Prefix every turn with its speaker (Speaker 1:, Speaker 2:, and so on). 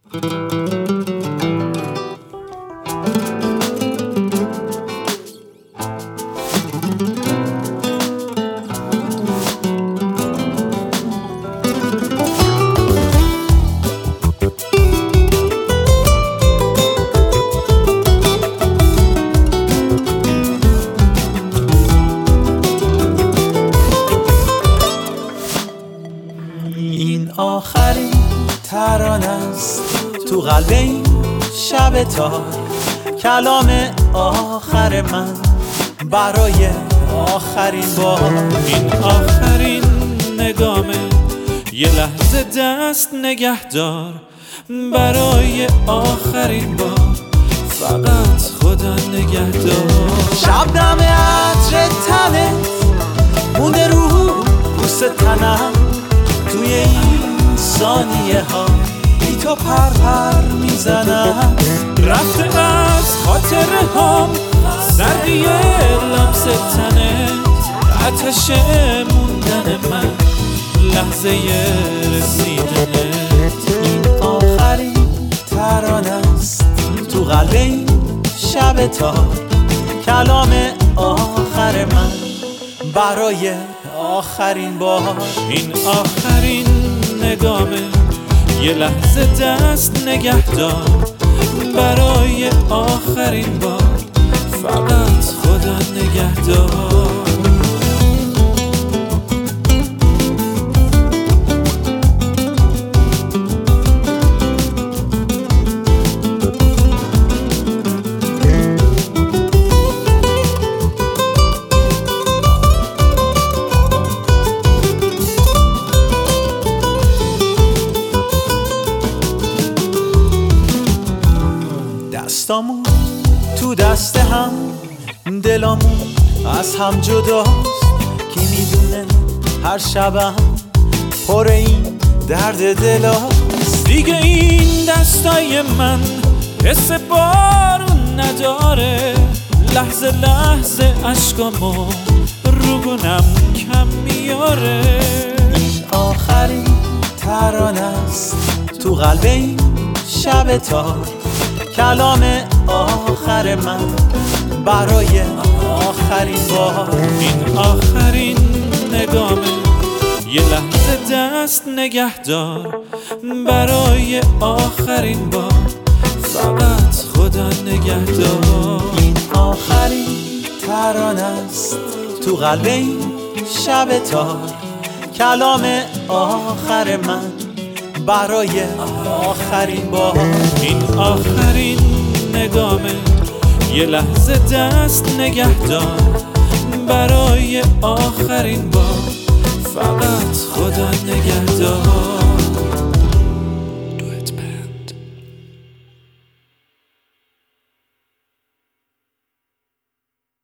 Speaker 1: این آخرین ترانه است تو قلب این شب تار، کلام آخر من برای آخرین بار.
Speaker 2: این آخرین نگامه، یه لحظه دست نگهدار برای آخرین بار، فقط خدا نگهدار.
Speaker 1: شب دم عطر تنت مونده رو بوس تنم، توی این ثانیه ها بی تو پر میزنم.
Speaker 2: رفته از خاطره هم سردی لمس تنت، آتش موندن من لحظه رسیدنت.
Speaker 1: این آخرین ترانه است تو قلب این شب تار، کلام آخر من برای آخرین بار.
Speaker 2: این آخرین نگامه، یه لحظه دست نگهدار برای آخرین بار، فقط خدا نگهدار.
Speaker 1: دستامون تو دست هم، دلامون از هم جداست. کی میدونه هر شبم پر این درد دلاست.
Speaker 2: دیگه این دستای من حس بارون نداره، لحظه لحظه عشقامو رو گونم کم میاره.
Speaker 1: این آخرین ترانه است تو قلب این شب تار، کلام آخر من برای آخرین بار.
Speaker 2: این آخرین نگامه، یه لحظه دست نگهدار برای آخرین بار، فقط خدا نگهدار.
Speaker 1: این آخرین ترانه است تو قلب این شب تار، کلام آخر من برای آخرین بار.
Speaker 2: این آخرین نگامه، یه لحظه دست نگهدار برای آخرین بار،